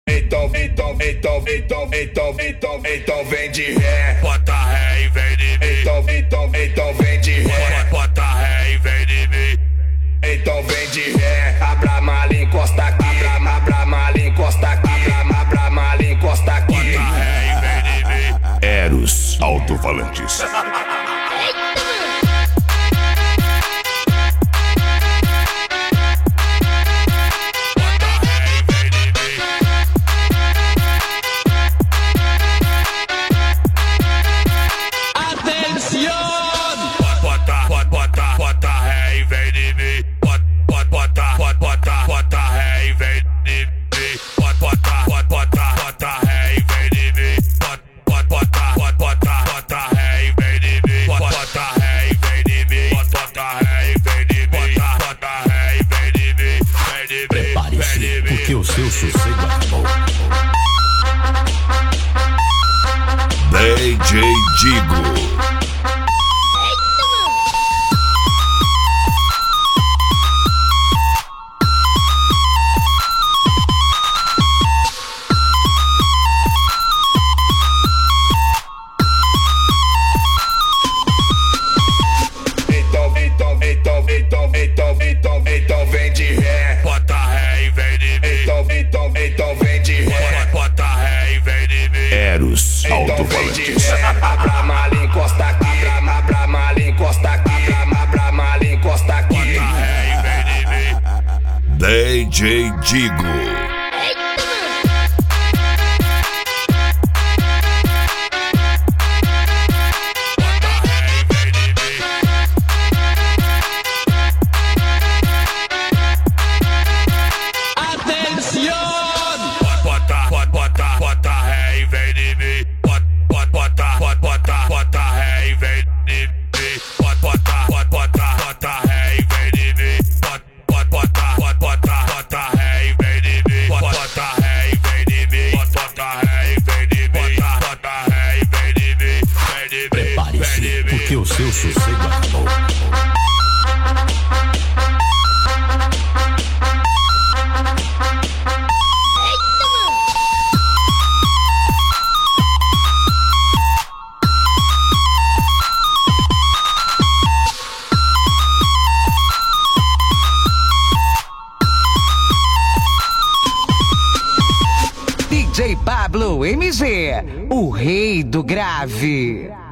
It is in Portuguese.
Então vem de ré, bota ré e vem de mim. Então vem de ré, bota ré e vem de mim. Então vem de ré, abra a mala e encosta aqui. Abra a mala e encosta aqui. Abra a mala e encosta aqui. Bota ré e vem de mim. Eros Alto-Falantes. Bota ré e vem de mim. Bota ré e vem de mim. Bota ré e vem de mim. Bota ré e vem de mim. Bota ré e vem de mim. Bota ré e vem de mim. Bota ré e vem de mim. Vem de mim. Prepare-se, porque o seu sossego acabou. DJ Digo. Então vem de ré, bota ré e vem de mim. Então vem de ré, bota ré e vem de mim. Eros Alto-Falantes. Abra a mala e encosta aqui. Abra a mala e encosta aqui. Abra a mala e encosta aqui. Bota ré e vem de mim. DJ Digo. Bota ré e vem de mim. Bota ré e vem de mim. Bota ré e vem de mim. Bota ré e vem de mim. Bota ré e vem de mim. Bota ré e vem de mim. Bota ré e vem de mim. Vem de mim. Prepare-se, porque o seu sossego acabou. DJ Pablo MG, o rei do grave.